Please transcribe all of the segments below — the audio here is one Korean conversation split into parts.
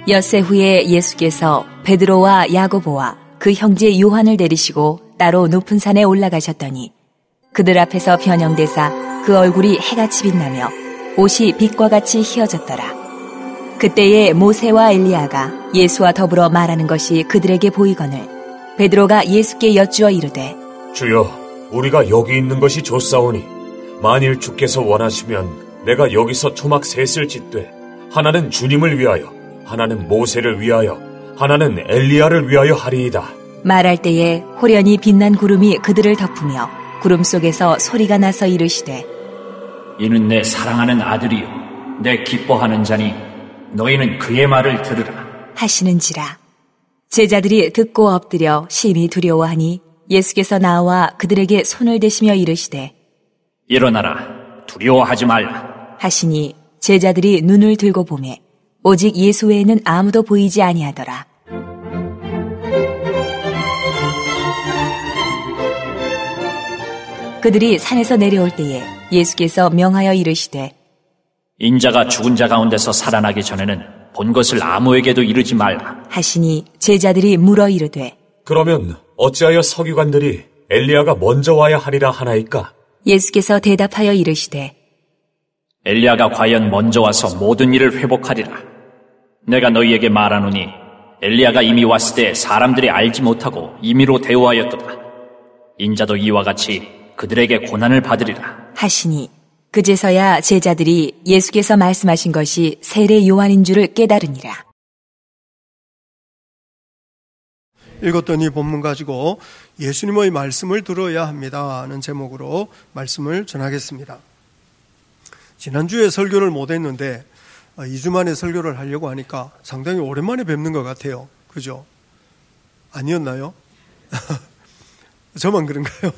엿새 후에 예수께서 베드로와 야고보와 그 형제 요한을 데리시고 따로 높은 산에 올라가셨더니 그들 앞에서 변형되사 그 얼굴이 해같이 빛나며 옷이 빛과 같이 휘어졌더라. 그때에 모세와 엘리야가 예수와 더불어 말하는 것이 그들에게 보이거늘 베드로가 예수께 여쭈어 이르되 주여, 우리가 여기 있는 것이 좋사오니 만일 주께서 원하시면 내가 여기서 초막 셋을 짓되 하나는 주님을 위하여, 하나는 모세를 위하여, 하나는 엘리야를 위하여 하리이다. 말할 때에 호련히 빛난 구름이 그들을 덮으며 구름 속에서 소리가 나서 이르시되 이는 내 사랑하는 아들이요 내 기뻐하는 자니 너희는 그의 말을 들으라 하시는지라. 제자들이 듣고 엎드려 심히 두려워하니 예수께서 나와 그들에게 손을 대시며 이르시되 일어나라 두려워하지 말라 하시니 제자들이 눈을 들고 보매 오직 예수 외에는 아무도 보이지 아니하더라. 그들이 산에서 내려올 때에 예수께서 명하여 이르시되 인자가 죽은 자 가운데서 살아나기 전에는 본 것을 아무에게도 이르지 말라 하시니 제자들이 물어 이르되 그러면 어찌하여 서기관들이 엘리야가 먼저 와야 하리라 하나이까? 예수께서 대답하여 이르시되 엘리야가 과연 먼저 와서 모든 일을 회복하리라. 내가 너희에게 말하노니 엘리야가 이미 왔을 때 사람들이 알지 못하고 임의로 대우하였도다. 인자도 이와 같이 그들에게 고난을 받으리라 하시니 그제서야 제자들이 예수께서 말씀하신 것이 세례 요한인 줄을 깨달으니라. 읽었던 이 본문 가지고 예수님의 말씀을 들어야 합니다 하는 제목으로 말씀을 전하겠습니다. 지난주에 설교를 못했는데 2주 만에 설교를 하려고 하니까 상당히 오랜만에 뵙는 것 같아요. 그죠? 아니었나요? 저만 그런가요?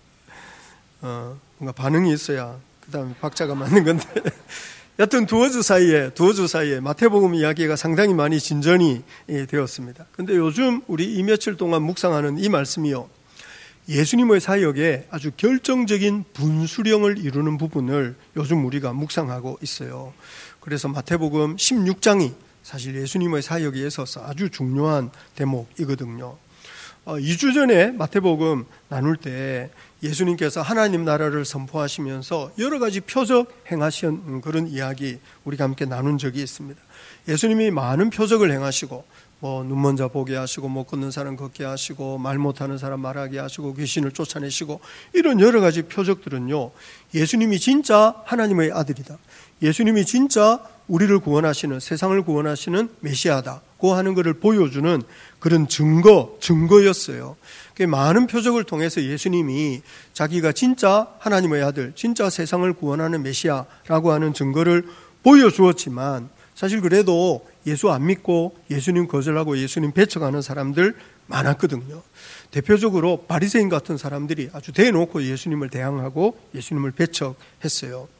뭔가 반응이 있어야 그 다음에 박자가 맞는 건데 여튼 두어 주 사이에 마태복음 이야기가 상당히 많이 진전이 되었습니다. 근데 요즘 우리 이 며칠 동안 묵상하는 이 말씀이요, 예수님의 사역에 아주 결정적인 분수령을 이루는 부분을 요즘 우리가 묵상하고 있어요. 그래서 마태복음 16장이 사실 예수님의 사역에 있어서 아주 중요한 대목이거든요. 2주 전에 마태복음 나눌 때 예수님께서 하나님 나라를 선포하시면서 여러 가지 표적 행하신 그런 이야기 우리가 함께 나눈 적이 있습니다. 예수님이 많은 표적을 행하시고 눈먼 자 보게 하시고 못 걷는 사람 걷게 하시고 말 못하는 사람 말하게 하시고 귀신을 쫓아내시고 이런 여러 가지 표적들은요, 예수님이 진짜 하나님의 아들이다, 예수님이 진짜 우리를 구원하시는, 세상을 구원하시는 메시아다고 하는 것을 보여주는 그런 증거였어요. 많은 표적을 통해서 예수님이 자기가 진짜 하나님의 아들, 진짜 세상을 구원하는 메시아라고 하는 증거를 보여주었지만 사실 그래도 예수 안 믿고 예수님 거절하고 예수님 배척하는 사람들 많았거든요. 대표적으로 바리새인 같은 사람들이 아주 대놓고 예수님을 대항하고 예수님을 배척했어요.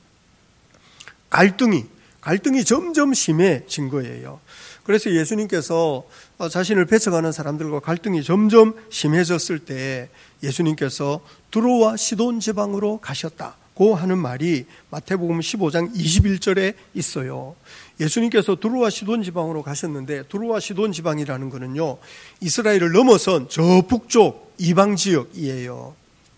갈등이 점점 심해진 거예요. 그래서 예수님께서 자신을 배척하는 사람들과 갈등이 점점 심해졌을 때 예수님께서 두로와 시돈 지방으로 가셨다고 하는 말이 마태복음 15장 21절에 있어요. 예수님께서 두로와 시돈 지방으로 가셨는데, 두로와 시돈 지방이라는 거는요, 이스라엘을 넘어선 저 북쪽 이방 지역이에요.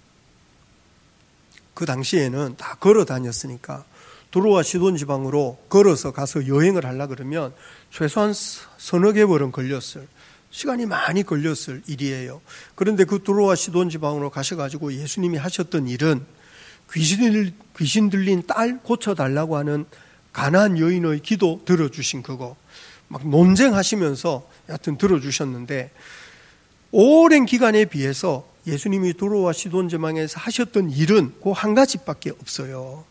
그 당시에는 다 걸어 다녔으니까 두로와 시돈 지방으로 걸어서 가서 여행을 하려고 그러면 최소한 서너 개월은 걸렸을, 시간이 많이 걸렸을 일이에요. 그런데 그 두로와 시돈 지방으로 가셔가지고 예수님이 하셨던 일은 귀신 들린 딸 고쳐달라고 하는 가나안 여인의 기도 들어주신 거고, 막 논쟁하시면서 여하튼 들어주셨는데, 오랜 기간에 비해서 예수님이 두로와 시돈 지방에서 하셨던 일은 그 한 가지밖에 없어요.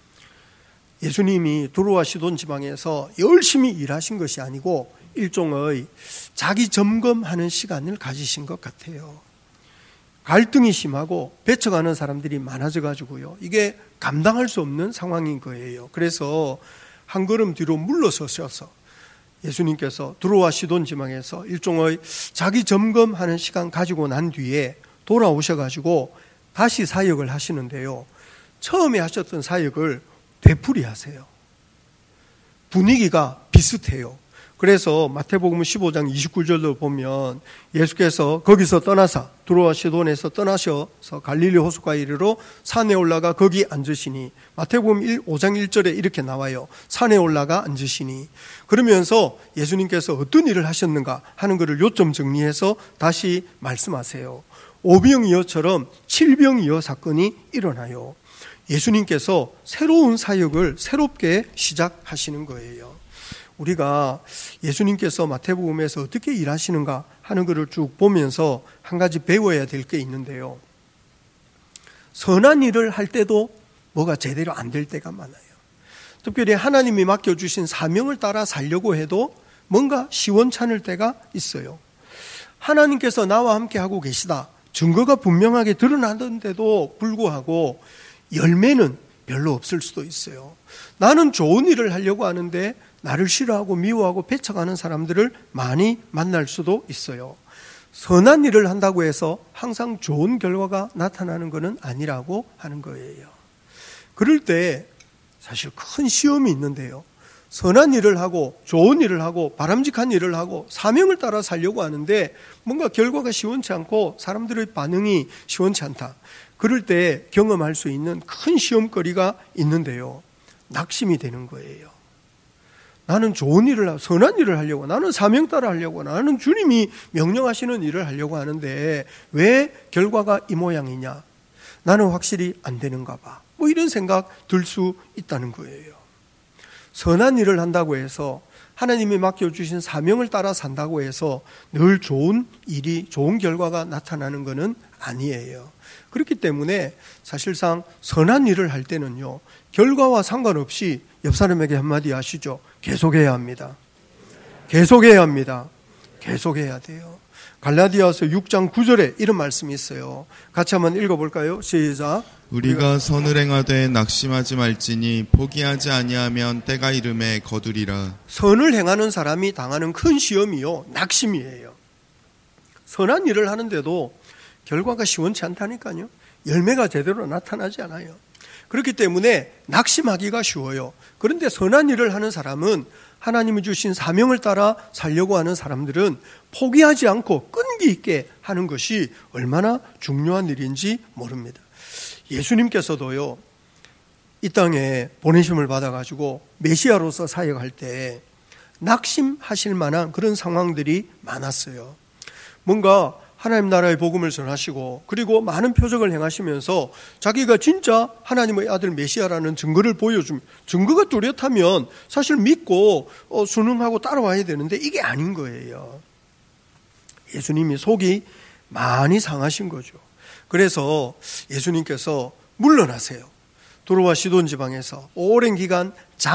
예수님이 두로와 시돈 지방에서 열심히 일하신 것이 아니고 일종의 자기 점검하는 시간을 가지신 것 같아요. 갈등이 심하고 배척하는 사람들이 많아져 가지고요, 이게 감당할 수 없는 상황인 거예요. 그래서 한 걸음 뒤로 물러서셔서 예수님께서 두로와 시돈 지방에서 일종의 자기 점검하는 시간 가지고 난 뒤에 돌아오셔가지고 다시 사역을 하시는데요, 처음에 하셨던 사역을 되풀이하세요. 분위기가 비슷해요. 그래서 마태복음 15장 29절로 보면 예수께서 거기서 떠나사 두로와 시돈에서 떠나셔서 갈릴리 호숫가에 이르러 산에 올라가 거기 앉으시니, 마태복음 5장 1절에 이렇게 나와요. 산에 올라가 앉으시니. 그러면서 예수님께서 어떤 일을 하셨는가 하는 것을 요점 정리해서 다시 말씀하세요. 오병이어처럼 칠병이어 사건이 일어나요. 예수님께서 새로운 사역을 새롭게 시작하시는 거예요. 우리가 예수님께서 마태복음에서 어떻게 일하시는가 하는 것을 쭉 보면서 한 가지 배워야 될 게 있는데요. 선한 일을 할 때도 뭐가 제대로 안 될 때가 많아요. 특별히 하나님이 맡겨주신 사명을 따라 살려고 해도 뭔가 시원찮을 때가 있어요. 하나님께서 나와 함께 하고 계시다, 증거가 분명하게 드러나는데도 불구하고 열매는 별로 없을 수도 있어요. 나는 좋은 일을 하려고 하는데 나를 싫어하고 미워하고 배척하는 사람들을 많이 만날 수도 있어요. 선한 일을 한다고 해서 항상 좋은 결과가 나타나는 것은 아니라고 하는 거예요. 그럴 때 사실 큰 시험이 있는데요. 선한 일을 하고 좋은 일을 하고 바람직한 일을 하고 사명을 따라 살려고 하는데 뭔가 결과가 시원치 않고 사람들의 반응이 시원치 않다. 그럴 때 경험할 수 있는 큰 시험거리가 있는데요. 낙심이 되는 거예요. 나는 좋은 일을 하고 선한 일을 하려고, 나는 사명 따라 하려고, 나는 주님이 명령하시는 일을 하려고 하는데 왜 결과가 이 모양이냐? 나는 확실히 안 되는가 봐. 뭐 이런 생각 들 수 있다는 거예요. 선한 일을 한다고 해서, 하나님이 맡겨주신 사명을 따라 산다고 해서 늘 좋은 일이, 좋은 결과가 나타나는 것은 아니에요. 그렇기 때문에 사실상 선한 일을 할 때는요, 결과와 상관없이 옆 사람에게 한마디 하시죠. 계속해야 합니다. 계속해야 합니다. 계속해야 돼요. 갈라디아서 6장 9절에 이런 말씀이 있어요. 같이 한번 읽어볼까요? 시작. 우리가 선을 행하되 낙심하지 말지니 포기하지 아니하면 때가 이름에 거두리라. 선을 행하는 사람이 당하는 큰 시험이요, 낙심이에요. 선한 일을 하는데도 결과가 시원치 않다니까요. 열매가 제대로 나타나지 않아요. 그렇기 때문에 낙심하기가 쉬워요. 그런데 선한 일을 하는 사람은, 하나님이 주신 사명을 따라 살려고 하는 사람들은 포기하지 않고 끈기 있게 하는 것이 얼마나 중요한 일인지 모릅니다. 예수님께서도요, 이 땅에 보내심을 받아가지고 메시아로서 사역할 때 낙심하실 만한 그런 상황들이 많았어요. 뭔가 하나님 나라의 복음을 전하시고 그리고 많은 표적을 행하시면서 자기가 진짜 하나님의 아들 메시아라는 증거를 보여주면, 증거가 뚜렷하면 사실 믿고 순응하고 따라와야 되는데 이게 아닌 거예요. 예수님이 속이 많이 상하신 거죠. 그래서 예수님께서 물러나세요. 두로와 시돈 지방에서 오랜 기간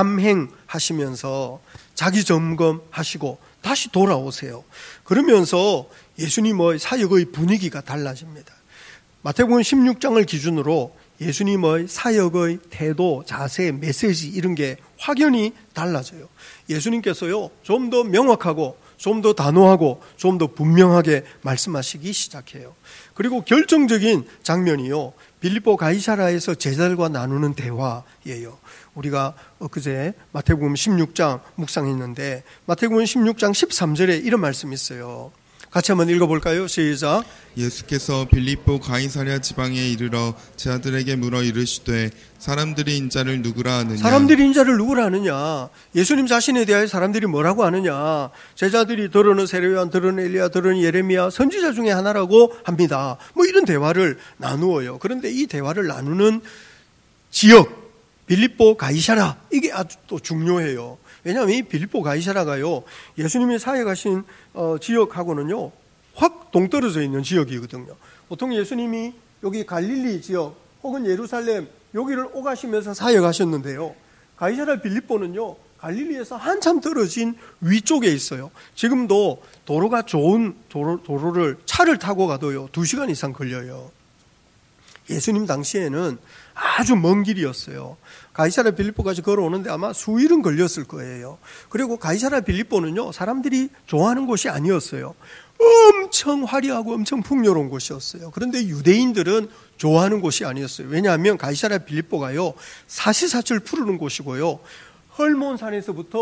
잠행하시면서 자기 점검하시고 다시 돌아오세요. 그러면서 예수님의 사역의 분위기가 달라집니다. 마태복음 16장을 기준으로 예수님의 사역의 태도, 자세, 메시지 이런 게 확연히 달라져요. 예수님께서요, 좀 더 명확하고 좀 더 단호하고 좀 더 분명하게 말씀하시기 시작해요. 그리고 결정적인 장면이요, 빌립보 가이사라에서 제자들과 나누는 대화예요. 우리가 엊그제 마태복음 16장 묵상했는데 마태복음 16장 13절에 이런 말씀이 있어요. 같이 한번 읽어볼까요? 시작. 예수께서 빌립보 가이사랴 지방에 이르러 제자들에게 물어 이르시되 사람들이 인자를 누구라 하느냐. 사람들이 인자를 누구라 하느냐. 예수님 자신에 대하여 사람들이 뭐라고 하느냐. 제자들이 들어는 세례요한, 들어는 엘리야, 들어는 예레미야, 선지자 중에 하나라고 합니다. 뭐 이런 대화를 나누어요. 그런데 이 대화를 나누는 지역, 빌립보 가이사랴, 이게 아주 또 중요해요. 왜냐하면 이 빌립보 가이사랴가요, 예수님이 사역하신 지역하고는요 확 동떨어져 있는 지역이거든요. 보통 예수님이 여기 갈릴리 지역 혹은 예루살렘 여기를 오가시면서 사역하셨는데요, 가이사랴 빌립보는요 갈릴리에서 한참 떨어진 위쪽에 있어요. 지금도 도로가 좋은 도로를 차를 타고 가도요 2시간 이상 걸려요. 예수님 당시에는 아주 먼 길이었어요. 가이사랴 빌립보까지 걸어오는데 아마 수일은 걸렸을 거예요. 그리고 가이사랴 빌립보는요 사람들이 좋아하는 곳이 아니었어요. 엄청 화려하고 엄청 풍요로운 곳이었어요. 그런데 유대인들은 좋아하는 곳이 아니었어요. 왜냐하면 가이사랴 빌립보가요 사시사철 푸르는 곳이고요, 헐몬산에서부터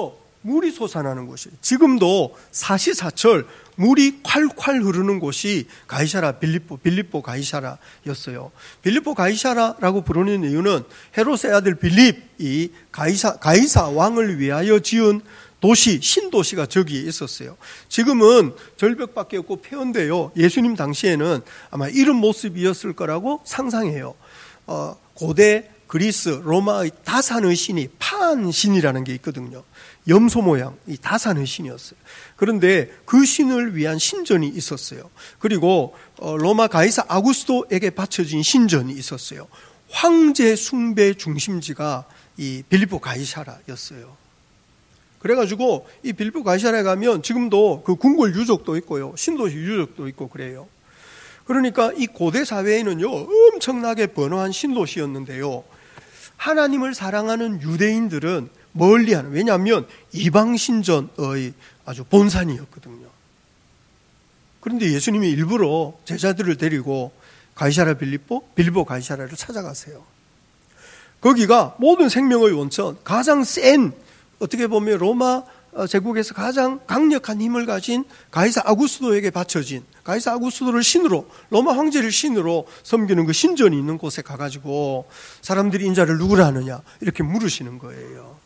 물이 솟아나는 곳이, 지금도 사시사철 물이 콸콸 흐르는 곳이 가이사라 빌립보 가이사라였어요. 빌립보 가이사라라고 부르는 이유는 헤롯의 아들 빌립이 가이사 왕을 위하여 지은 도시, 신도시가 저기에 있었어요. 지금은 절벽밖에 없고 폐허인데요. 예수님 당시에는 아마 이런 모습이었을 거라고 상상해요. 고대 그리스, 로마의 다산의 신이 판신이라는 게 있거든요. 염소 모양, 이 다산의 신이었어요. 그런데 그 신을 위한 신전이 있었어요. 그리고 로마 가이사 아구스토에게 바쳐진 신전이 있었어요. 황제 숭배 중심지가 이 빌립보 가이사라였어요. 그래가지고 이 빌립보 가이사라에 가면 지금도 그 궁궐 유적도 있고요, 신도시 유적도 있고 그래요. 그러니까 이 고대 사회에는요, 엄청나게 번화한 신도시였는데요, 하나님을 사랑하는 유대인들은 멀리하는, 왜냐하면 이방 신전의 아주 본산이었거든요. 그런데 예수님이 일부러 제자들을 데리고 가이사라 빌립보 가이사라를 찾아가세요. 거기가 모든 생명의 원천, 가장 센, 어떻게 보면 로마 제국에서 가장 강력한 힘을 가진 가이사 아구스토에게 바쳐진, 가이사 아구스토를 신으로, 로마 황제를 신으로 섬기는 그 신전이 있는 곳에 가가지고 사람들이 인자를 누구라 하느냐 이렇게 물으시는 거예요.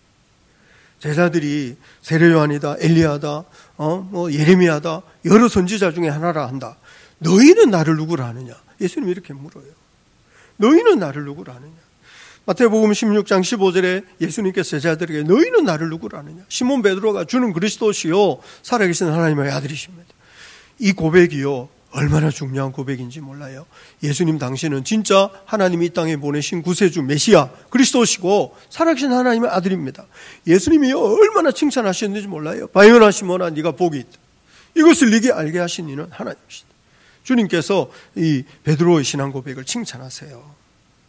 제자들이 세례요한이다, 엘리야다, 예레미야다, 여러 선지자 중에 하나라 한다. 너희는 나를 누구라 하느냐? 예수님이 이렇게 물어요. 너희는 나를 누구라 하느냐? 마태복음 16장 15절에 예수님께서 제자들에게 너희는 나를 누구라 하느냐? 시몬 베드로가 주는 그리스도시요 살아계신 하나님의 아들이십니다. 이 고백이요 얼마나 중요한 고백인지 몰라요. 예수님 당시에는 진짜 하나님이 이 땅에 보내신 구세주 메시아 그리스도시고 살아계신 하나님의 아들입니다. 예수님이 얼마나 칭찬하셨는지 몰라요. 바요나 시몬아 네가 복이 있다. 이것을 네게 알게 하신 이는 하나님이시다. 주님께서 이 베드로의 신앙 고백을 칭찬하세요.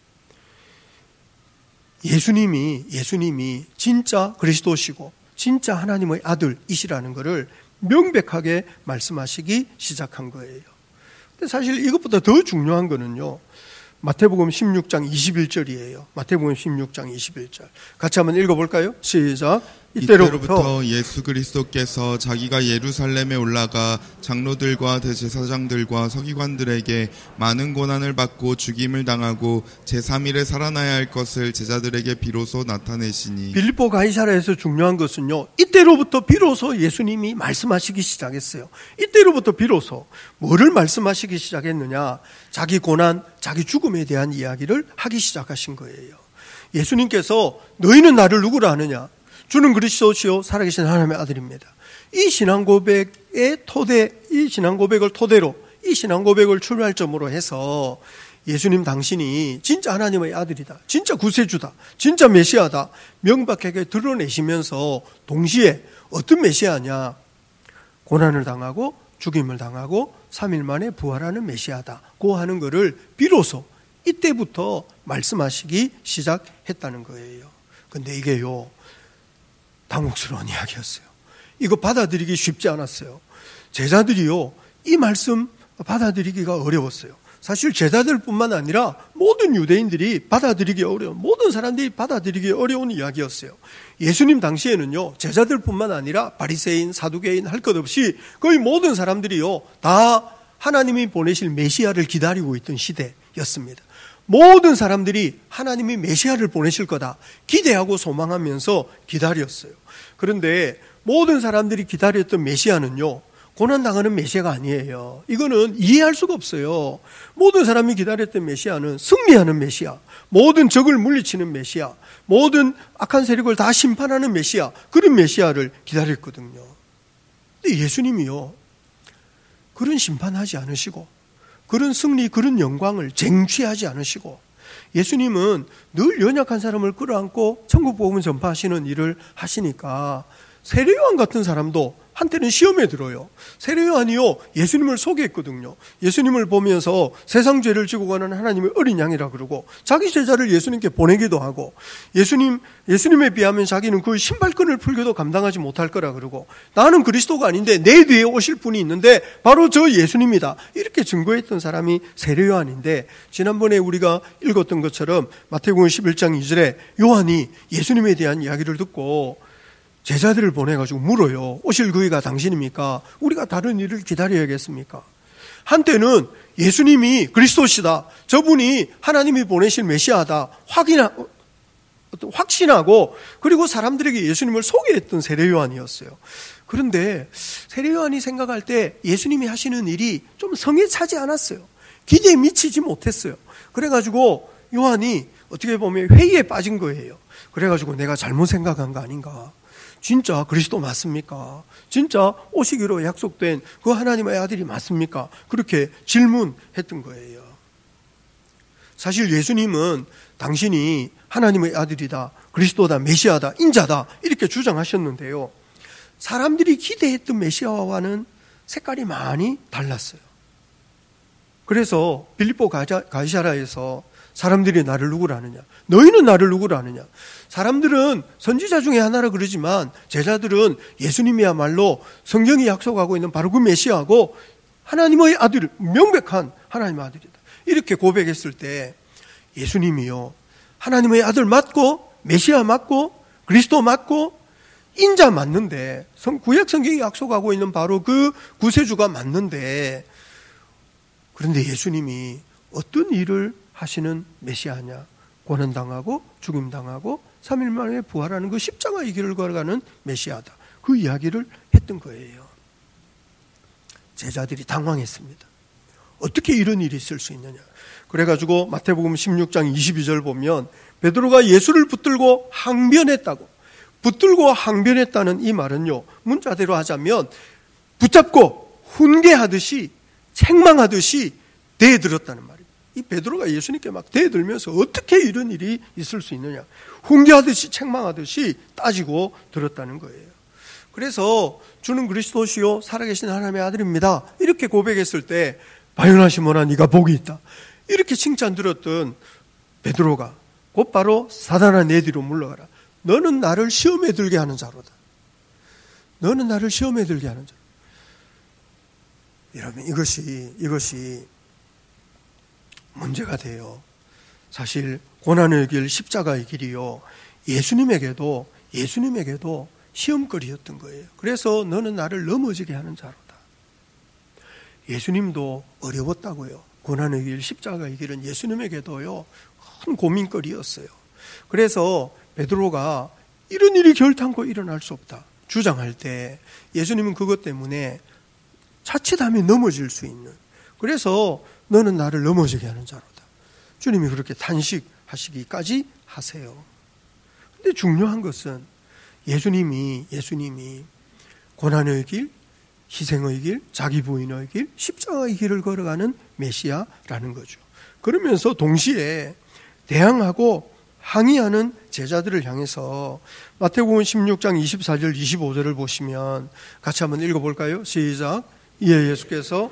예수님이 진짜 그리스도시고 진짜 하나님의 아들이시라는 것을 명백하게 말씀하시기 시작한 거예요. 근데 사실 이것보다 더 중요한 거는요, 마태복음 16장 21절이에요. 마태복음 16장 21절. 같이 한번 읽어볼까요? 시작. 이때로부터 예수 그리스도께서 자기가 예루살렘에 올라가 장로들과 대제사장들과 서기관들에게 많은 고난을 받고 죽임을 당하고 제3일에 살아나야 할 것을 제자들에게 비로소 나타내시니. 빌립보 가이사라에서 중요한 것은요, 이때로부터 비로소 예수님이 말씀하시기 시작했어요. 이때로부터 비로소 뭐를 말씀하시기 시작했느냐? 자기 고난, 자기 죽음에 대한 이야기를 하기 시작하신 거예요. 예수님께서 너희는 나를 누구라 하느냐? 주는 그리스도시요 살아계신 하나님의 아들입니다. 이 신앙 고백의 토대, 이 신앙 고백을 토대로, 이 신앙 고백을 출발점으로 해서 예수님 당신이 진짜 하나님의 아들이다, 진짜 구세주다, 진짜 메시아다 명백하게 드러내시면서 동시에 어떤 메시아냐? 고난을 당하고 죽임을 당하고 3일 만에 부활하는 메시아다고 하는 것을 비로소 이때부터 말씀하시기 시작했다는 거예요. 근데 이게요, 당혹스러운 이야기였어요. 이거 받아들이기 쉽지 않았어요. 제자들이요, 이 말씀 받아들이기가 어려웠어요. 사실 제자들뿐만 아니라 모든 유대인들이 받아들이기 어려운, 모든 사람들이 받아들이기 어려운 이야기였어요. 예수님 당시에는요, 제자들뿐만 아니라 바리새인, 사두개인 할 것 없이 거의 모든 사람들이요 다 하나님이 보내실 메시아를 기다리고 있던 시대였습니다. 모든 사람들이 하나님이 메시아를 보내실 거다 기대하고 소망하면서 기다렸어요. 그런데 모든 사람들이 기다렸던 메시아는요, 고난당하는 메시아가 아니에요. 이거는 이해할 수가 없어요. 모든 사람이 기다렸던 메시아는 승리하는 메시아, 모든 적을 물리치는 메시아, 모든 악한 세력을 다 심판하는 메시아, 그런 메시아를 기다렸거든요. 근데 예수님이요, 그런 심판하지 않으시고 그런 승리, 그런 영광을 쟁취하지 않으시고, 예수님은 늘 연약한 사람을 끌어안고 천국 복음을 전파하시는 일을 하시니까 세례요한 같은 사람도 한때는 시험에 들어요. 세례요한이요, 예수님을 소개했거든요. 예수님을 보면서 세상 죄를 지고 가는 하나님의 어린 양이라 그러고, 자기 제자를 예수님께 보내기도 하고, 예수님에 비하면 자기는 그 신발끈을 풀겨도 감당하지 못할 거라 그러고, 나는 그리스도가 아닌데 내 뒤에 오실 분이 있는데 바로 저 예수님이다, 이렇게 증거했던 사람이 세례요한인데, 지난번에 우리가 읽었던 것처럼 마태복음 11장 2절에 요한이 예수님에 대한 이야기를 듣고 제자들을 보내가지고 물어요. 오실 그이가 당신입니까? 우리가 다른 일을 기다려야겠습니까? 한때는 예수님이 그리스도시다, 저분이 하나님이 보내실 메시아다 확신하고 그리고 사람들에게 예수님을 소개했던 세례요한이었어요. 그런데 세례요한이 생각할 때 예수님이 하시는 일이 좀 성에 차지 않았어요. 기대에 미치지 못했어요. 그래가지고 요한이 어떻게 보면 회의에 빠진 거예요. 그래가지고 내가 잘못 생각한 거 아닌가? 진짜 그리스도 맞습니까? 진짜 오시기로 약속된 그 하나님의 아들이 맞습니까? 그렇게 질문했던 거예요. 사실 예수님은 당신이 하나님의 아들이다, 그리스도다, 메시아다, 인자다 이렇게 주장하셨는데요. 사람들이 기대했던 메시아와는 색깔이 많이 달랐어요. 그래서 빌립보 가이사라에서 사람들이 나를 누구라 하느냐, 너희는 나를 누구라 하느냐. 사람들은 선지자 중에 하나라 그러지만 제자들은 예수님이야말로 성경이 약속하고 있는 바로 그 메시아고 하나님의 아들, 명백한 하나님의 아들이다 이렇게 고백했을 때 예수님이요, 하나님의 아들 맞고 메시아 맞고 그리스도 맞고 인자 맞는데, 구약 성경이 약속하고 있는 바로 그 구세주가 맞는데, 그런데 예수님이 어떤 일을 하시는 메시아냐? 고난당하고 죽임당하고 3일 만에 부활하는 그 십자가의 길을 걸어가는 메시아다. 그 이야기를 했던 거예요. 제자들이 당황했습니다. 어떻게 이런 일이 있을 수 있느냐? 그래가지고 마태복음 16장 22절 보면 베드로가 예수를 붙들고 항변했다고. 붙들고 항변했다는 이 말은요, 문자대로 하자면 붙잡고 훈계하듯이 책망하듯이 대들었다는 말입니다. 이 베드로가 예수님께 막 대들면서 어떻게 이런 일이 있을 수 있느냐, 훈계하듯이 책망하듯이 따지고 들었다는 거예요. 그래서 주는 그리스도시요 살아계신 하나님의 아들입니다 이렇게 고백했을 때 바요나 시몬아 네가 복이 있다 이렇게 칭찬 들었던 베드로가 곧바로 사단아 내 뒤로 물러가라, 너는 나를 시험에 들게 하는 자로다. 너는 나를 시험에 들게 하는 자로. 여러분, 이것이 문제가 돼요. 사실 고난의 길, 십자가의 길이요, 예수님에게도 시험거리였던 거예요. 그래서 너는 나를 넘어지게 하는 자로다. 예수님도 어려웠다고요. 고난의 길, 십자가의 길은 예수님에게도요 큰 고민거리였어요. 그래서 베드로가 이런 일이 결탄코 일어날 수 없다 주장할 때 예수님은 그것 때문에 자칫하면 넘어질 수 있는, 그래서 너는 나를 넘어지게 하는 자로다. 주님이 그렇게 탄식하시기까지 하세요. 근데 중요한 것은 예수님이 고난의 길, 희생의 길, 자기 부인의 길, 십자가의 길을 걸어가는 메시아라는 거죠. 그러면서 동시에 대항하고 항의하는 제자들을 향해서 마태복음 16장 24절 25절을 보시면 같이 한번 읽어볼까요? 시작. 이에 예수께서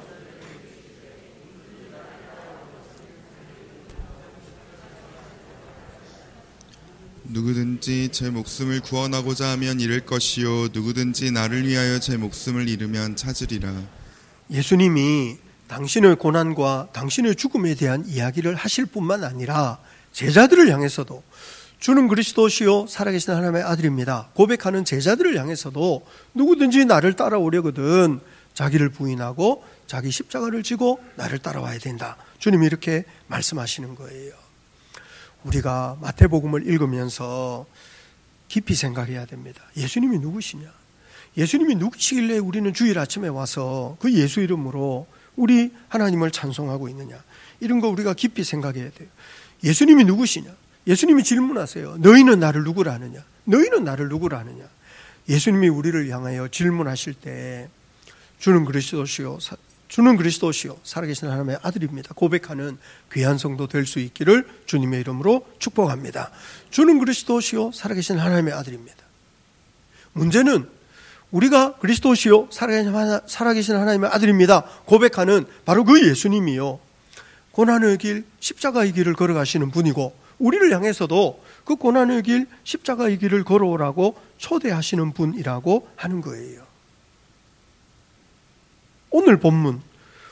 누구든지 제 목숨을 구원하고자 하면 잃을 것이요 누구든지 나를 위하여 제 목숨을 잃으면 찾으리라. 예수님이 당신의 고난과 당신의 죽음에 대한 이야기를 하실 뿐만 아니라 제자들을 향해서도 주는 그리스도시요 살아계신 하나님의 아들입니다 고백하는 제자들을 향해서도 누구든지 나를 따라오려거든 자기를 부인하고 자기 십자가를 지고 나를 따라와야 된다. 주님이 이렇게 말씀하시는 거예요. 우리가 마태복음을 읽으면서 깊이 생각해야 됩니다. 예수님이 누구시냐? 예수님이 누구시길래 우리는 주일 아침에 와서 그 예수 이름으로 우리 하나님을 찬송하고 있느냐? 이런 거 우리가 깊이 생각해야 돼요. 예수님이 누구시냐? 예수님이 질문하세요. 너희는 나를 누구라 하느냐? 너희는 나를 누구라 하느냐? 예수님이 우리를 향하여 질문하실 때 주는 그리스도시요 살아계신 하나님의 아들입니다 고백하는 귀한 성도 될 수 있기를 주님의 이름으로 축복합니다. 주는 그리스도시요 살아계신 하나님의 아들입니다. 문제는 우리가 그리스도시요 살아계신 하나님의 아들입니다 고백하는 바로 그 예수님이요 고난의 길, 십자가의 길을 걸어가시는 분이고 우리를 향해서도 그 고난의 길, 십자가의 길을 걸어오라고 초대하시는 분이라고 하는 거예요. 오늘 본문,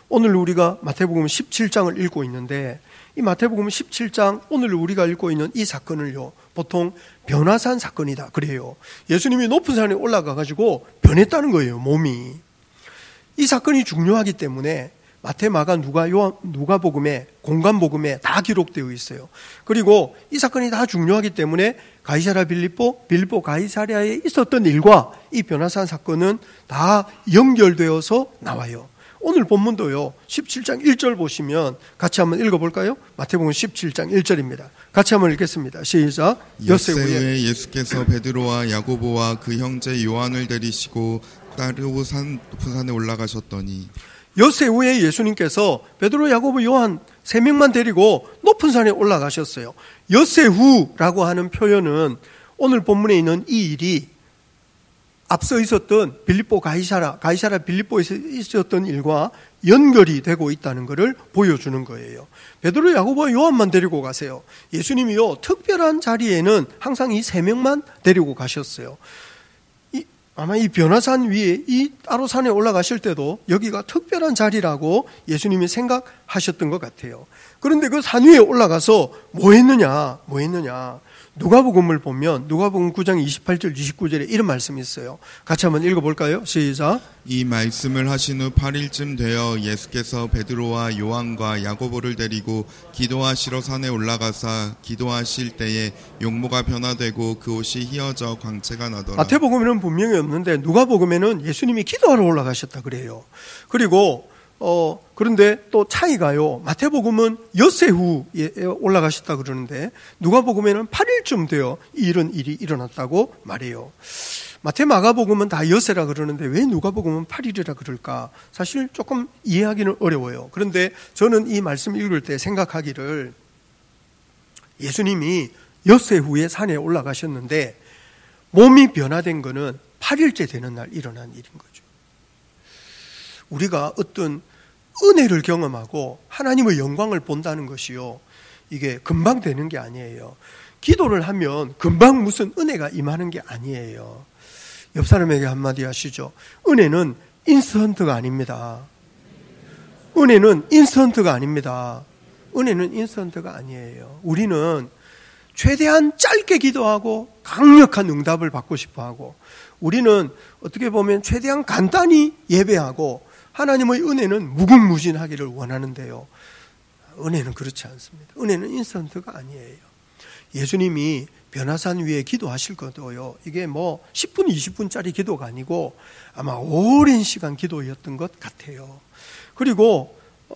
오늘 우리가 마태복음 17장을 읽고 있는데 이 마태복음 17장 오늘 우리가 읽고 있는 이 사건을요 보통 변화산 사건이다 그래요. 예수님이 높은 산에 올라가 가지고 변했다는 거예요. 몸이. 이 사건이 중요하기 때문에 마태, 마가, 누가복음에 공간복음에 다 기록되어 있어요. 그리고 이 사건이 다 중요하기 때문에 가이사랴 빌립보 가이사랴에 있었던 일과 이 변화산 사건은 다 연결되어서 나와요. 오늘 본문도요 17장 1절 보시면 같이 한번 읽어볼까요? 마태복음 17장 1절입니다. 같이 한번 읽겠습니다. 시작. 엿새 후에 예수께서 베드로와 야고보와 그 형제 요한을 데리시고 따로 높은 산에 올라가셨더니 엿새 후에 예수님께서 베드로, 야고보, 요한 3명만 데리고 높은 산에 올라가셨어요. 엿새 후라고 하는 표현은 오늘 본문에 있는 이 일이 앞서 있었던 가이사랴 빌립보에서 있었던 일과 연결이 되고 있다는 것을 보여주는 거예요. 베드로, 야고보, 요한만 데리고 가세요. 예수님이요 특별한 자리에는 항상 이 3명만 데리고 가셨어요. 아마 이 변화산 위에 이 따로 산에 올라가실 때도 여기가 특별한 자리라고 예수님이 생각하셨던 것 같아요. 그런데 그 산 위에 올라가서 뭐 했느냐? 누가복음을 보면 누가복음 9장 28절 29절에 이런 말씀이 있어요. 같이 한번 읽어볼까요? 시작. 이 말씀을 하신 후 8일쯤 되어 예수께서 베드로와 요한과 야고보를 데리고 기도하시러 산에 올라가사 기도하실 때에 용모가 변화되고 그 옷이 휘어져 광채가 나더라. 마태복음에는 분명히 없는데 누가복음에는 예수님이 기도하러 올라가셨다 그래요. 그리고 그런데 또 차이가요. 마태복음은 엿새 후에 올라가셨다 그러는데 누가복음에는 8일쯤 되어 이런 일이 일어났다고 말해요. 마태, 마가복음은 다 엿새라 그러는데 왜 누가복음은 8일이라 그럴까? 사실 조금 이해하기는 어려워요. 그런데 저는 이 말씀 읽을 때 생각하기를 예수님이 엿새 후에 산에 올라가셨는데 몸이 변화된 거는 8일째 되는 날 일어난 일인 거죠. 우리가 어떤 은혜를 경험하고 하나님의 영광을 본다는 것이요 이게 금방 되는 게 아니에요. 기도를 하면 금방 무슨 은혜가 임하는 게 아니에요. 옆 사람에게 한마디 하시죠. 은혜는 인스턴트가 아닙니다. 은혜는 인스턴트가 아닙니다. 은혜는 인스턴트가 아니에요. 우리는 최대한 짧게 기도하고 강력한 응답을 받고 싶어하고 우리는 어떻게 보면 최대한 간단히 예배하고 하나님의 은혜는 무궁무진하기를 원하는데요. 은혜는 그렇지 않습니다. 은혜는 인스턴트가 아니에요. 예수님이 변화산 위에 기도하실 것도요. 이게 뭐 10분, 20분짜리 기도가 아니고 아마 오랜 시간 기도였던 것 같아요. 그리고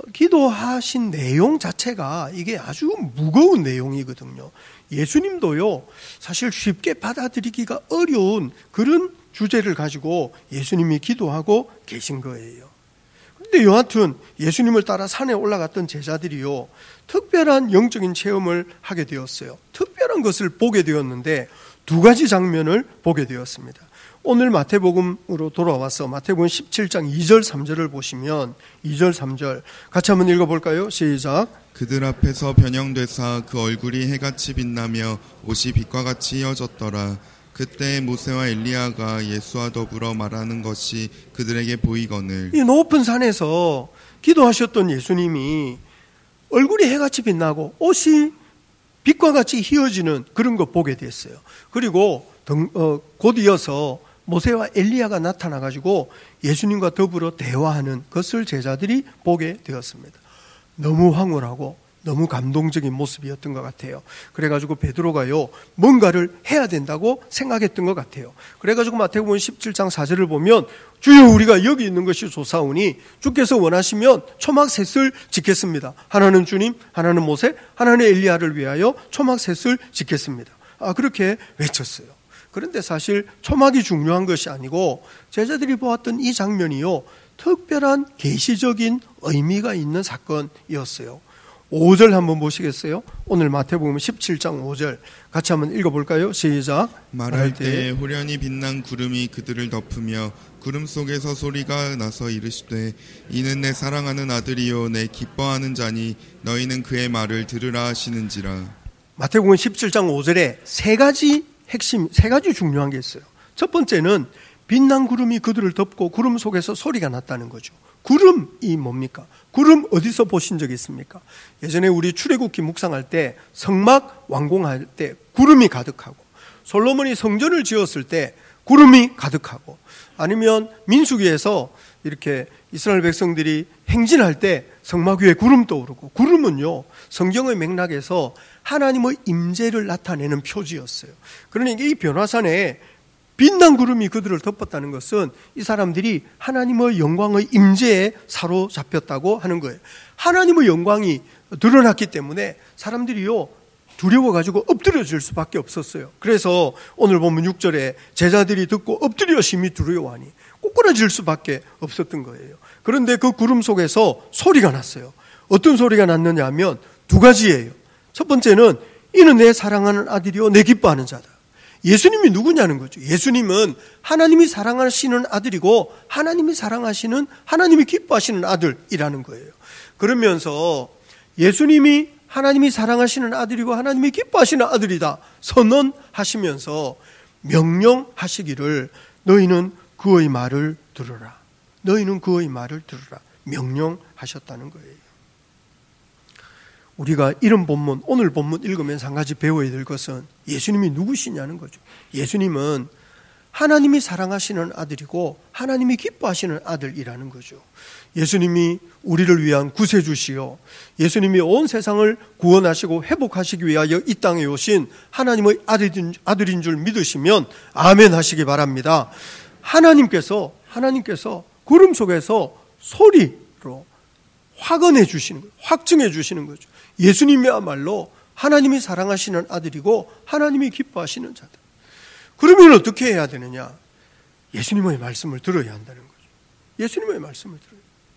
기도하신 내용 자체가 이게 아주 무거운 내용이거든요. 예수님도요. 사실 쉽게 받아들이기가 어려운 그런 주제를 가지고 예수님이 기도하고 계신 거예요. 근데 여하튼 예수님을 따라 산에 올라갔던 제자들이요 특별한 영적인 체험을 하게 되었어요. 특별한 것을 보게 되었는데 두 가지 장면을 보게 되었습니다. 오늘 마태복음으로 돌아와서 마태복음 17장 2절 3절을 보시면 2절 3절 같이 한번 읽어볼까요? 시작. 그들 앞에서 변형되사 그 얼굴이 해같이 빛나며 옷이 빛과 같이 휘어졌더라. 그때 모세와 엘리야가 예수와 더불어 말하는 것이 그들에게 보이거늘. 이 높은 산에서 기도하셨던 예수님이 얼굴이 해같이 빛나고 옷이 빛과 같이 휘어지는 그런 거 보게 됐어요. 그리고 곧 이어서 모세와 엘리야가 나타나가지고 예수님과 더불어 대화하는 것을 제자들이 보게 되었습니다. 너무 황홀하고 너무 감동적인 모습이었던 것 같아요. 그래가지고 베드로가요 뭔가를 해야 된다고 생각했던 것 같아요. 그래가지고 마태복음 17장 4절을 보면 주여 우리가 여기 있는 것이 좋사오니 주께서 원하시면 초막셋을 짓겠습니다. 하나는 주님, 하나는 모세, 하나는 엘리야를 위하여 초막셋을 짓겠습니다. 그렇게 외쳤어요. 그런데 사실 초막이 중요한 것이 아니고 제자들이 보았던 이 장면이요 특별한 계시적인 의미가 있는 사건이었어요. 5절 한번 보시겠어요? 오늘 마태복음 17장 5절 같이 한번 읽어볼까요? 시작. 말할 때에 호련히 빛난 구름이 그들을 덮으며 구름 속에서 소리가 나서 이르시되 이는 내 사랑하는 아들이요 내 기뻐하는 자니 너희는 그의 말을 들으라 하시는지라. 마태복음 17장 5절에 세 가지 중요한 게 있어요. 첫 번째는 빛난 구름이 그들을 덮고 구름 속에서 소리가 났다는 거죠. 구름이 뭡니까? 구름 어디서 보신 적 있습니까? 예전에 우리 출애굽기 묵상할 때 성막 완공할 때 구름이 가득하고, 솔로몬이 성전을 지었을 때 구름이 가득하고, 아니면 민수기에서 이렇게 이스라엘 백성들이 행진할 때 성막 위에 구름 떠오르고, 구름은요 성경의 맥락에서 하나님의 임재를 나타내는 표지였어요. 그러니까 이 변화산에 빛난 구름이 그들을 덮었다는 것은 이 사람들이 하나님의 영광의 임재에 사로잡혔다고 하는 거예요. 하나님의 영광이 드러났기 때문에 사람들이요 두려워가지고 엎드려질 수밖에 없었어요. 그래서 오늘 보면 6절에 제자들이 듣고 엎드려 심히 두려워하니 꼬꾸라질 수밖에 없었던 거예요. 그런데 그 구름 속에서 소리가 났어요. 어떤 소리가 났느냐 하면 두 가지예요. 첫 번째는 이는 내 사랑하는 아들이요 내 기뻐하는 자다. 예수님이 누구냐는 거죠. 예수님은 하나님이 사랑하시는 아들이고 하나님이 사랑하시는, 하나님이 기뻐하시는 아들이라는 거예요. 그러면서 예수님이 하나님이 사랑하시는 아들이고 하나님이 기뻐하시는 아들이다 선언하시면서 명령하시기를 너희는 그의 말을 들으라. 너희는 그의 말을 들으라. 명령하셨다는 거예요. 우리가 이런 본문, 오늘 본문 읽으면서 한 가지 배워야 될 것은 예수님이 누구시냐는 거죠. 예수님은 하나님이 사랑하시는 아들이고 하나님이 기뻐하시는 아들이라는 거죠. 예수님이 우리를 위한 구세주시요, 예수님이 온 세상을 구원하시고 회복하시기 위하여 이 땅에 오신 하나님의 아들인 줄 믿으시면 아멘 하시기 바랍니다. 하나님께서 구름 속에서 소리로 확언해 주시는 거예요. 확증해 주시는 거죠. 예수님이야말로 하나님이 사랑하시는 아들이고 하나님이 기뻐하시는 자다. 그러면 어떻게 해야 되느냐? 예수님의 말씀을 들어야 한다는 거죠. 예수님의 말씀을 들어야.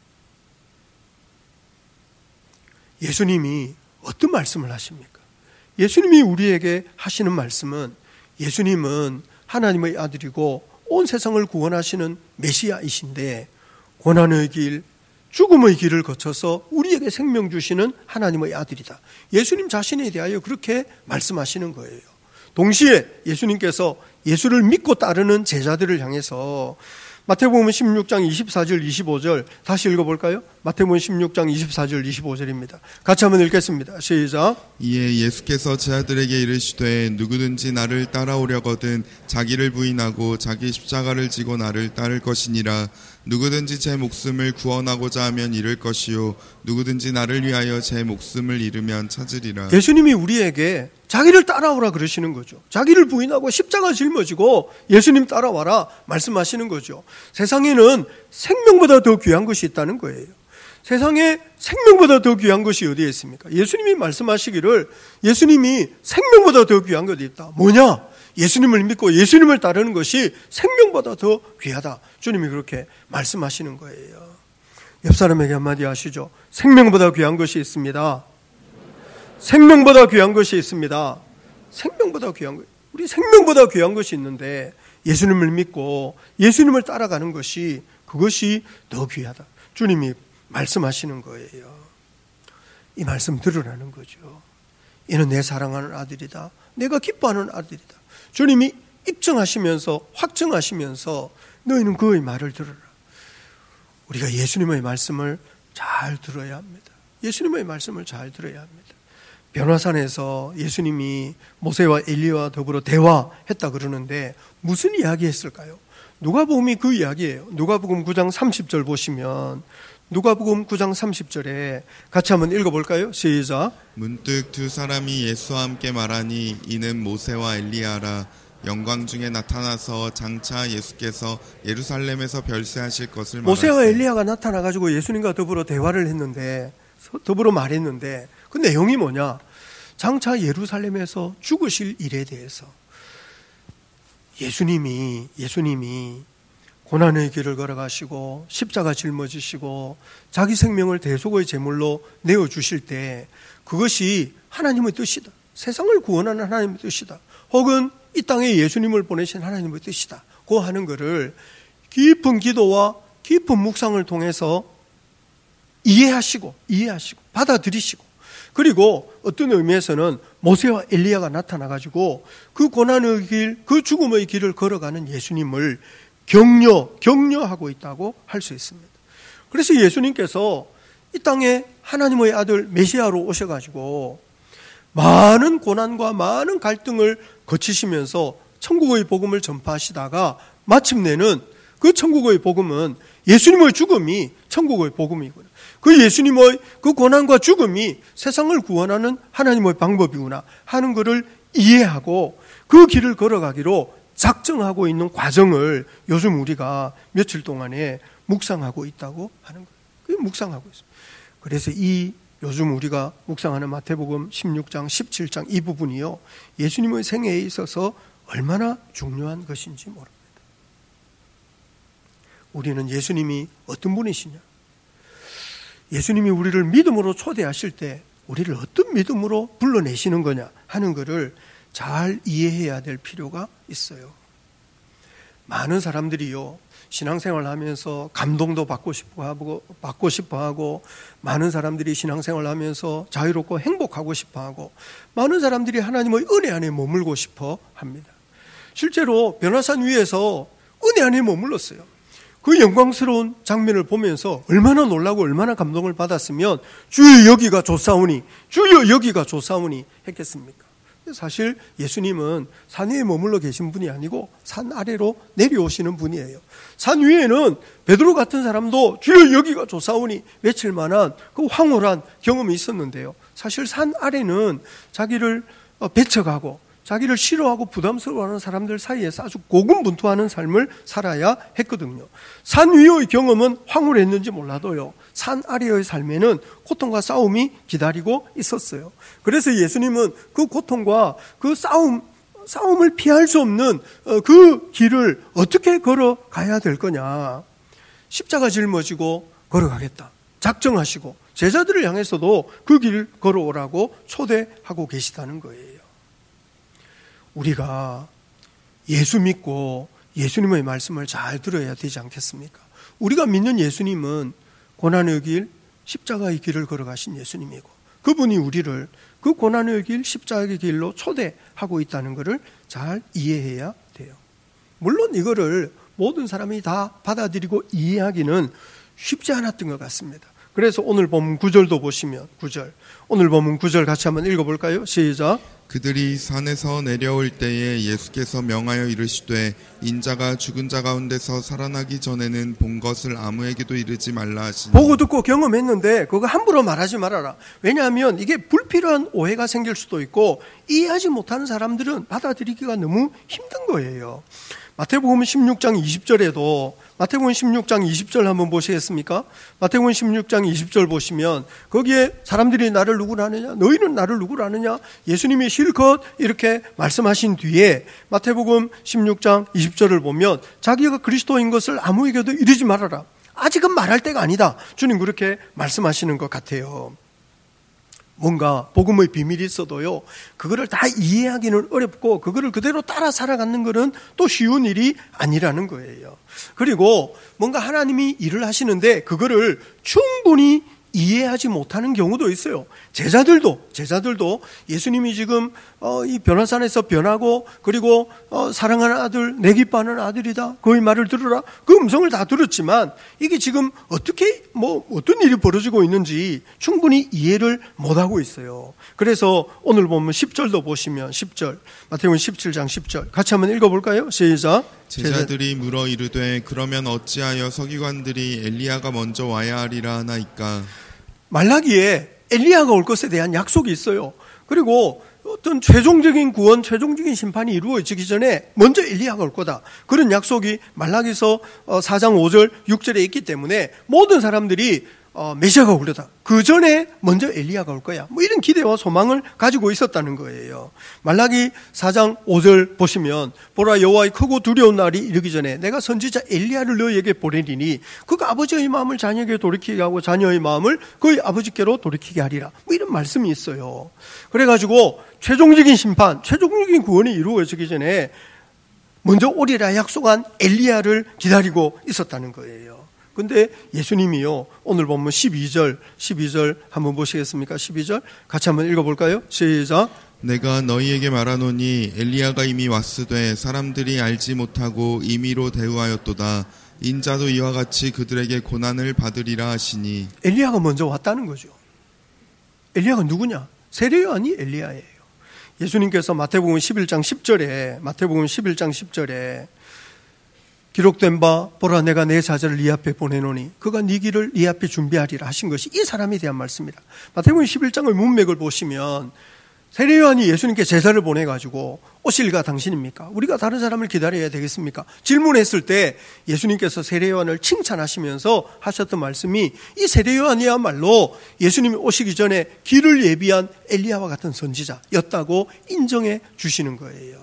예수님이 어떤 말씀을 하십니까? 예수님이 우리에게 하시는 말씀은, 예수님은 하나님의 아들이고 온 세상을 구원하시는 메시아이신데 고난의 길, 죽음의 길을 거쳐서 우리에게 생명 주시는 하나님의 아들이다. 예수님 자신에 대하여 그렇게 말씀하시는 거예요. 동시에 예수님께서 예수를 믿고 따르는 제자들을 향해서 마태복음 16장 24절 25절 다시 읽어볼까요? 마태복음 16장 24절 25절입니다. 같이 한번 읽겠습니다. 시작. 이에 예수께서 제자들에게 이르시되 누구든지 나를 따라오려거든 자기를 부인하고 자기 십자가를 지고 나를 따를 것이니라. 누구든지 제 목숨을 구원하고자 하면 잃을 것이요 누구든지 나를 위하여 제 목숨을 잃으면 찾으리라. 예수님이 우리에게 자기를 따라오라 그러시는 거죠. 자기를 부인하고 십자가 짊어지고 예수님 따라와라 말씀하시는 거죠. 세상에는 생명보다 더 귀한 것이 있다는 거예요. 세상에 생명보다 더 귀한 것이 어디에 있습니까? 예수님이 말씀하시기를 예수님이 생명보다 더 귀한 것이 있다. 뭐냐? 예수님을 믿고 예수님을 따르는 것이 생명보다 더 귀하다. 주님이 그렇게 말씀하시는 거예요. 옆 사람에게 한마디 하시죠. 생명보다 귀한 것이 있습니다. 생명보다 귀한 것이 있습니다. 생명보다 귀한 것. 우리 생명보다 귀한 것이 있는데 예수님을 믿고 예수님을 따라가는 것이, 그것이 더 귀하다. 주님이 말씀하시는 거예요. 이 말씀 들으라는 거죠. 이는 내 사랑하는 아들이다. 내가 기뻐하는 아들이다. 주님이 입증하시면서 확증하시면서 너희는 그의 말을 들으라. 우리가 예수님의 말씀을 잘 들어야 합니다. 예수님의 말씀을 잘 들어야 합니다. 변화산에서 예수님이 모세와 엘리야와 더불어 대화했다 그러는데 무슨 이야기 했을까요? 누가복음이 그 이야기예요. 누가복음 9장 30절 보시면, 누가복음 9장 30절에 같이 한번 읽어볼까요? 시작. 문득 두 사람이 예수와 함께 말하니 이는 모세와 엘리야라. 영광 중에 나타나서 장차 예수께서 예루살렘에서 별세하실 것을 말하시니. 모세와 엘리야가 나타나가지고 예수님과 더불어 대화를 했는데, 더불어 말했는데 그 내용이 뭐냐? 장차 예루살렘에서 죽으실 일에 대해서 예수님이 고난의 길을 걸어가시고 십자가 짊어지시고 자기 생명을 대속의 제물로 내어주실 때 그것이 하나님의 뜻이다. 세상을 구원하는 하나님의 뜻이다. 혹은 이 땅에 예수님을 보내신 하나님의 뜻이다. 고 하는 것을 깊은 기도와 깊은 묵상을 통해서 이해하시고 받아들이시고, 그리고 어떤 의미에서는 모세와 엘리야가 나타나가지고 그 고난의 길, 그 죽음의 길을 걸어가는 예수님을 격려하고 있다고 할 수 있습니다. 그래서 예수님께서 이 땅에 하나님의 아들 메시아로 오셔가지고 많은 고난과 많은 갈등을 거치시면서 천국의 복음을 전파하시다가 마침내는 그 천국의 복음은 예수님의 죽음이 천국의 복음이구나. 그 예수님의 그 고난과 죽음이 세상을 구원하는 하나님의 방법이구나 하는 것을 이해하고 그 길을 걸어가기로 작정하고 있는 과정을 요즘 우리가 며칠 동안에 묵상하고 있다고 하는 거예요. 그게 묵상하고 있습니다. 그래서 이 요즘 우리가 묵상하는 마태복음 16장, 17장 이 부분이요, 예수님의 생애에 있어서 얼마나 중요한 것인지 모릅니다. 우리는 예수님이 어떤 분이시냐, 예수님이 우리를 믿음으로 초대하실 때 우리를 어떤 믿음으로 불러내시는 거냐 하는 것을 잘 이해해야 될 필요가 있어요. 많은 사람들이요, 신앙생활 하면서 감동도 받고 싶어 하고, 많은 사람들이 신앙생활 하면서 자유롭고 행복하고 싶어 하고, 많은 사람들이 하나님의 은혜 안에 머물고 싶어 합니다. 실제로 변화산 위에서 은혜 안에 머물렀어요. 그 영광스러운 장면을 보면서 얼마나 놀라고 얼마나 감동을 받았으면 주여 여기가 좋사오니, 주여 여기가 좋사오니 했겠습니까? 사실 예수님은 산 위에 머물러 계신 분이 아니고 산 아래로 내려오시는 분이에요. 산 위에는 베드로 같은 사람도 주여 여기가 좋사오니 외칠 만한 그 황홀한 경험이 있었는데요, 사실 산 아래는 자기를 배척하고 자기를 싫어하고 부담스러워하는 사람들 사이에서 아주 고군분투하는 삶을 살아야 했거든요. 산 위의 경험은 황홀했는지 몰라도요, 산 아래의 삶에는 고통과 싸움이 기다리고 있었어요. 그래서 예수님은 그 고통과 그 싸움을 피할 수 없는 그 길을 어떻게 걸어가야 될 거냐, 십자가 짊어지고 걸어가겠다 작정하시고 제자들을 향해서도 그 길을 걸어오라고 초대하고 계시다는 거예요. 우리가 예수 믿고 예수님의 말씀을 잘 들어야 되지 않겠습니까? 우리가 믿는 예수님은 고난의 길, 십자가의 길을 걸어가신 예수님이고, 그분이 우리를 그 고난의 길, 십자가의 길로 초대하고 있다는 것을 잘 이해해야 돼요. 물론 이거를 모든 사람이 다 받아들이고 이해하기는 쉽지 않았던 것 같습니다. 그래서 오늘 본문 9절도 보시면, 9절, 오늘 본문 9절 같이 한번 읽어볼까요? 시작. 그들이 산에서 내려올 때에 예수께서 명하여 이르시되 인자가 죽은 자 가운데서 살아나기 전에는 본 것을 아무에게도 이르지 말라 하시니. 보고 듣고 경험했는데 그거 함부로 말하지 말아라. 왜냐하면 이게 불필요한 오해가 생길 수도 있고 이해하지 못하는 사람들은 받아들이기가 너무 힘든 거예요. 마태복음 16장 20절에도, 마태복음 16장 20절 한번 보시겠습니까? 마태복음 16장 20절 보시면 거기에 사람들이 나를 누구라 하느냐, 너희는 나를 누구라 하느냐, 예수님이 실컷 이렇게 말씀하신 뒤에 마태복음 16장 20절을 보면 자기가 그리스도인 것을 아무에게도 이르지 말아라, 아직은 말할 때가 아니다, 주님 그렇게 말씀하시는 것 같아요. 뭔가 복음의 비밀이 있어도요, 그거를 다 이해하기는 어렵고 그거를 그대로 따라 살아가는 것은 또 쉬운 일이 아니라는 거예요. 그리고 뭔가 하나님이 일을 하시는데 그거를 충분히 이해하지 못하는 경우도 있어요. 제자들도 예수님이 지금 이 변화산에서 변하고, 그리고 사랑하는 아들, 내 기뻐하는 아들이다, 그의 말을 들으라, 그 음성을 다 들었지만 이게 지금 어떻게 어떤 일이 벌어지고 있는지 충분히 이해를 못하고 있어요. 그래서 오늘 보면 10절도 보시면, 10절, 마태복음 17장 10절 같이 한번 읽어볼까요? 시작. 제자들이 물어 이르되 그러면 어찌하여 서기관들이 엘리야가 먼저 와야 하리라 하나이까. 말라기에 엘리야가 올 것에 대한 약속이 있어요. 그리고 어떤 최종적인 구원, 최종적인 심판이 이루어지기 전에 먼저 엘리야가 올 거다, 그런 약속이 말라기서 4장 5절 6절에 있기 때문에 모든 사람들이 메시아가 오려다, 그 전에 먼저 엘리야가 올 거야, 이런 기대와 소망을 가지고 있었다는 거예요. 말라기 4장 5절 보시면, 보라 여호와의 크고 두려운 날이 이르기 전에 내가 선지자 엘리야를 너희에게 보내리니 그가 아버지의 마음을 자녀에게 돌이키게 하고 자녀의 마음을 그의 아버지께로 돌이키게 하리라, 이런 말씀이 있어요. 그래가지고 최종적인 심판, 최종적인 구원이 이루어지기 전에 먼저 오리라 약속한 엘리야를 기다리고 있었다는 거예요. 근데 예수님이요, 오늘 보면 12절 한번 보시겠습니까? 12절 같이 한번 읽어볼까요? 시작. 내가 너희에게 말하노니 엘리야가 이미 왔으되 사람들이 알지 못하고 임의로 대우하였도다. 인자도 이와 같이 그들에게 고난을 받으리라 하시니. 엘리야가 먼저 왔다는 거죠. 엘리야가 누구냐? 세례요한이 엘리야예요. 예수님께서 마태복음 11장 10절에 기록된 바 보라 내가 내 사자를 네 앞에 보내노니 그가 네 길을 네 앞에 준비하리라 하신 것이 이 사람에 대한 말씀이다. 마태복음 11장의 문맥을 보시면 세례요한이 예수님께 제사를 보내가지고 오실가 당신입니까? 우리가 다른 사람을 기다려야 되겠습니까? 질문했을 때 예수님께서 세례요한을 칭찬하시면서 하셨던 말씀이 이 세례요한이야말로 예수님이 오시기 전에 길을 예비한 엘리야와 같은 선지자였다고 인정해 주시는 거예요.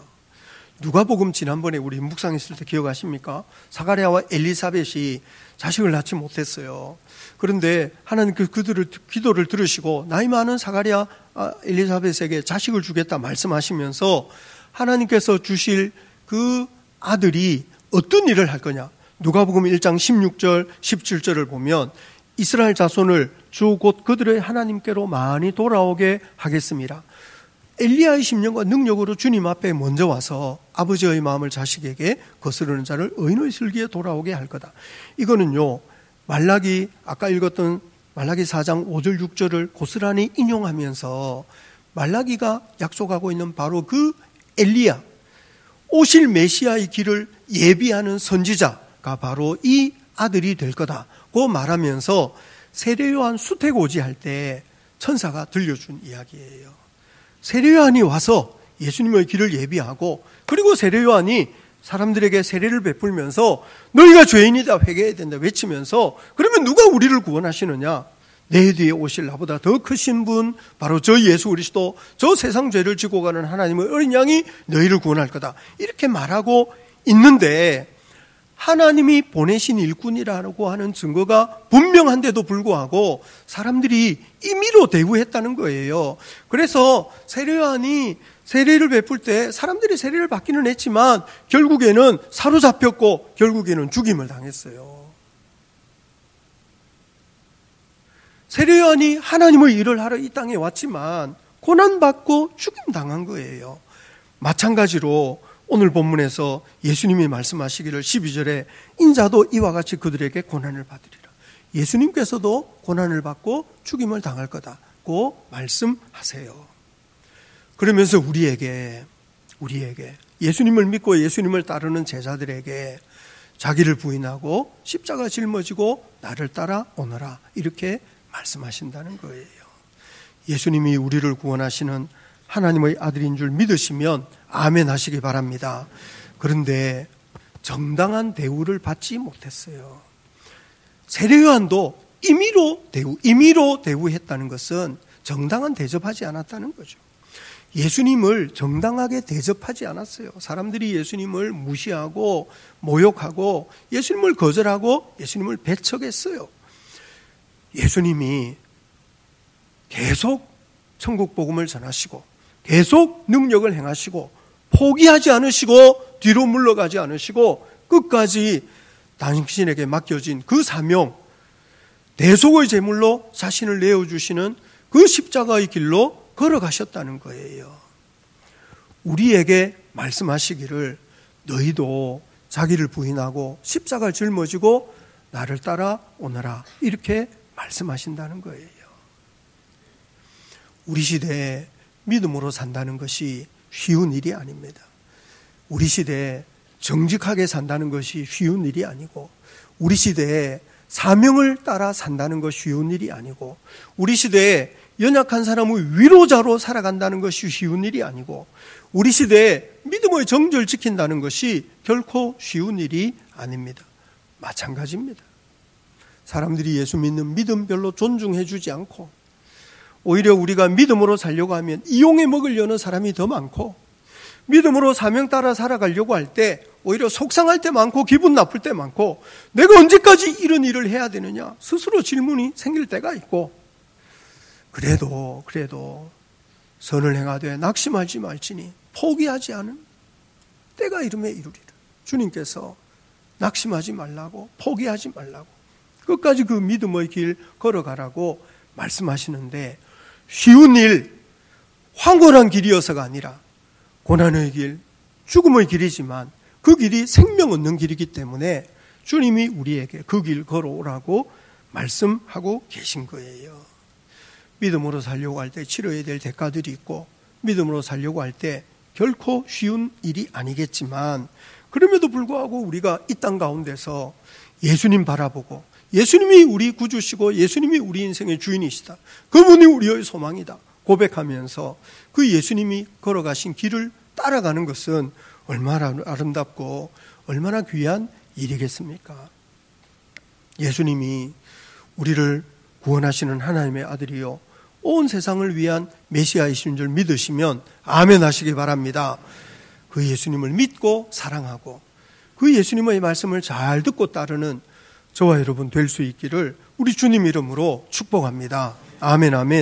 누가복음 지난번에 우리 묵상했을 때 기억하십니까? 사가랴와 엘리사벳이 자식을 낳지 못했어요. 그런데 하나님 그들을 기도를 들으시고 나이 많은 사가랴 엘리사벳에게 자식을 주겠다 말씀하시면서 하나님께서 주실 그 아들이 어떤 일을 할 거냐? 누가복음 1장 16절 17절을 보면 이스라엘 자손을 주 곧 그들의 하나님께로 많이 돌아오게 하겠습니다. 엘리야의 심령과 능력으로 주님 앞에 먼저 와서 아버지의 마음을 자식에게 거스르는 자를 의인의 슬기에 돌아오게 할 거다. 이거는요, 말라기 아까 읽었던 말라기 4장 5절 6절을 고스란히 인용하면서 말라기가 약속하고 있는 바로 그 엘리야, 오실 메시아의 길을 예비하는 선지자가 바로 이 아들이 될 거다고 말하면서 세례요한 수태고지할 때 천사가 들려준 이야기예요. 세례요한이 와서 예수님의 길을 예비하고 그리고 세례요한이 사람들에게 세례를 베풀면서 너희가 죄인이다 회개해야 된다 외치면서 그러면 누가 우리를 구원하시느냐? 내 뒤에 오실 나보다 더 크신 분 바로 저 예수 그리스도 저 세상 죄를 지고 가는 하나님의 어린 양이 너희를 구원할 거다 이렇게 말하고 있는데 하나님이 보내신 일꾼이라고 하는 증거가 분명한데도 불구하고 사람들이 임의로 대우했다는 거예요. 그래서 세례요한이 세례를 베풀 때 사람들이 세례를 받기는 했지만 결국에는 사로잡혔고 결국에는 죽임을 당했어요. 세례요한이 하나님의 일을 하러 이 땅에 왔지만 고난받고 죽임당한 거예요. 마찬가지로 오늘 본문에서 예수님이 말씀하시기를 12절에 인자도 이와 같이 그들에게 고난을 받으리라. 예수님께서도 고난을 받고 죽임을 당할 거다고 말씀하세요. 그러면서 우리에게 예수님을 믿고 예수님을 따르는 제자들에게 자기를 부인하고 십자가 짊어지고 나를 따라 오너라 이렇게 말씀하신다는 거예요. 예수님이 우리를 구원하시는 하나님의 아들인 줄 믿으시면 아멘 하시기 바랍니다. 그런데 정당한 대우를 받지 못했어요. 세례요한도 임의로 대우했다는 것은 정당한 대접하지 않았다는 거죠. 예수님을 정당하게 대접하지 않았어요. 사람들이 예수님을 무시하고 모욕하고 예수님을 거절하고 예수님을 배척했어요. 예수님이 계속 천국 복음을 전하시고 계속 능력을 행하시고 포기하지 않으시고 뒤로 물러가지 않으시고 끝까지 당신에게 맡겨진 그 사명, 대속의 제물로 자신을 내어주시는 그 십자가의 길로 걸어가셨다는 거예요. 우리에게 말씀하시기를 너희도 자기를 부인하고 십자가를 짊어지고 나를 따라 오너라 이렇게 말씀하신다는 거예요. 우리 시대에 믿음으로 산다는 것이 쉬운 일이 아닙니다. 우리 시대에 정직하게 산다는 것이 쉬운 일이 아니고 우리 시대에 사명을 따라 산다는 것이 쉬운 일이 아니고 우리 시대에 연약한 사람의 위로자로 살아간다는 것이 쉬운 일이 아니고 우리 시대에 믿음의 정절을 지킨다는 것이 결코 쉬운 일이 아닙니다. 마찬가지입니다. 사람들이 예수 믿는 믿음 별로 존중해 주지 않고 오히려 우리가 믿음으로 살려고 하면 이용해 먹으려는 사람이 더 많고 믿음으로 사명 따라 살아가려고 할 때 오히려 속상할 때 많고 기분 나쁠 때 많고 내가 언제까지 이런 일을 해야 되느냐 스스로 질문이 생길 때가 있고 그래도 선을 행하되 낙심하지 말지니 포기하지 않은 때가 이름에 이루리라. 주님께서 낙심하지 말라고 포기하지 말라고 끝까지 그 믿음의 길 걸어가라고 말씀하시는데 쉬운 일, 황홀한 길이어서가 아니라 고난의 길, 죽음의 길이지만 그 길이 생명 얻는 길이기 때문에 주님이 우리에게 그 길 걸어오라고 말씀하고 계신 거예요. 믿음으로 살려고 할 때 치러야 될 대가들이 있고 믿음으로 살려고 할 때 결코 쉬운 일이 아니겠지만 그럼에도 불구하고 우리가 이 땅 가운데서 예수님 바라보고 예수님이 우리 구주시고 예수님이 우리 인생의 주인이시다. 그분이 우리의 소망이다. 고백하면서 그 예수님이 걸어가신 길을 따라가는 것은 얼마나 아름답고 얼마나 귀한 일이겠습니까? 예수님이 우리를 구원하시는 하나님의 아들이요 온 세상을 위한 메시아이신 줄 믿으시면 아멘 하시기 바랍니다. 그 예수님을 믿고 사랑하고 그 예수님의 말씀을 잘 듣고 따르는 저와 여러분 될 수 있기를 우리 주님 이름으로 축복합니다. 아멘 아멘.